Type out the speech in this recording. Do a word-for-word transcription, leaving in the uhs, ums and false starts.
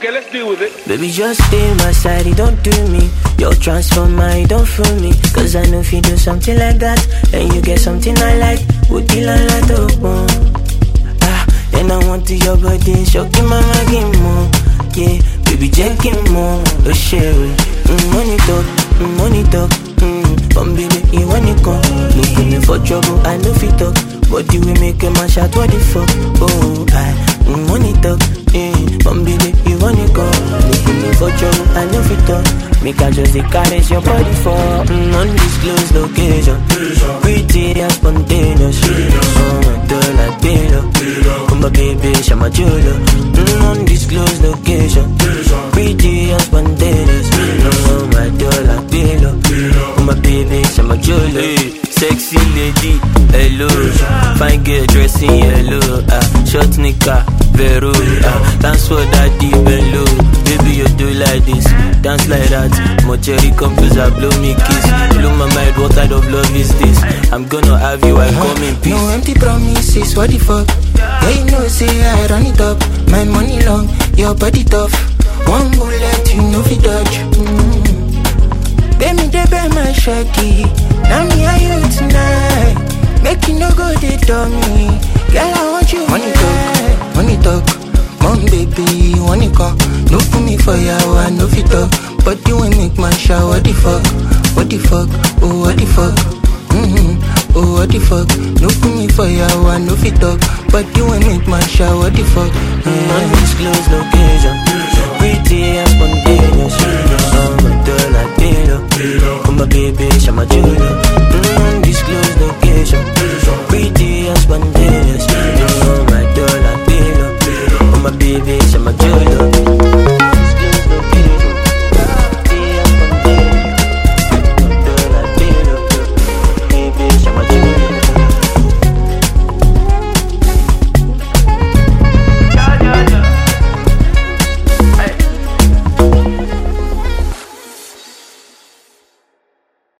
Okay, let's deal with it. Baby, just stay my side, you don't do me. Your transformer, you don't fool me. Cause I know if you do something like that, and you get something I like, would deal a lot of more. Ah, and I want to your body, shocking mama, give more. Yeah, baby, jacking more, oh share it. Mm, money talk, mm, money talk. Mm, but baby, you want it come. Look me for trouble, I know fit talk. But the way make a man shout, what the fuck? Oh, I, mm, money talk. Mm, but baby, you want it come. Look me for trouble, I know fit talk. Make I just caress your body for mm, undisclosed location. Pretty and spontaneous. Oh my God, like Taylor. Come on, baby, show my jeweler. Mm, undisclosed location. Pretty and spontaneous. Oh my God, like Taylor. Come on, baby, show my jeweler. Hey, sexy lady, hello. Fine girl dressing yellow. Ah, short nigga, Vero. Ah, dance for daddy, bello. Baby, you do like this, dance like that. My cherry come closer, blow me kiss. Blow my mind, what kind of love is this? I'm gonna have you, I come in peace. No empty promises, what the fuck? Yeah, you know, say I run it up. My money long, your body tough. One bullet, you know fi dodge. Mm. Baby, they bear my shaggy. Now me and you tonight. Make you no go, they tell me. Girl, I want you. Money talk, money talk. Mom, baby, money come. No put me for ya, I know fi talk. But you ain't make my shower, what the fuck? What the fuck? Oh, what the fuck? Mm-hmm. Oh, what the fuck? No put me for ya, I know fi talk. But you ain't make my shower, what the fuck? Mm, undisclosed location.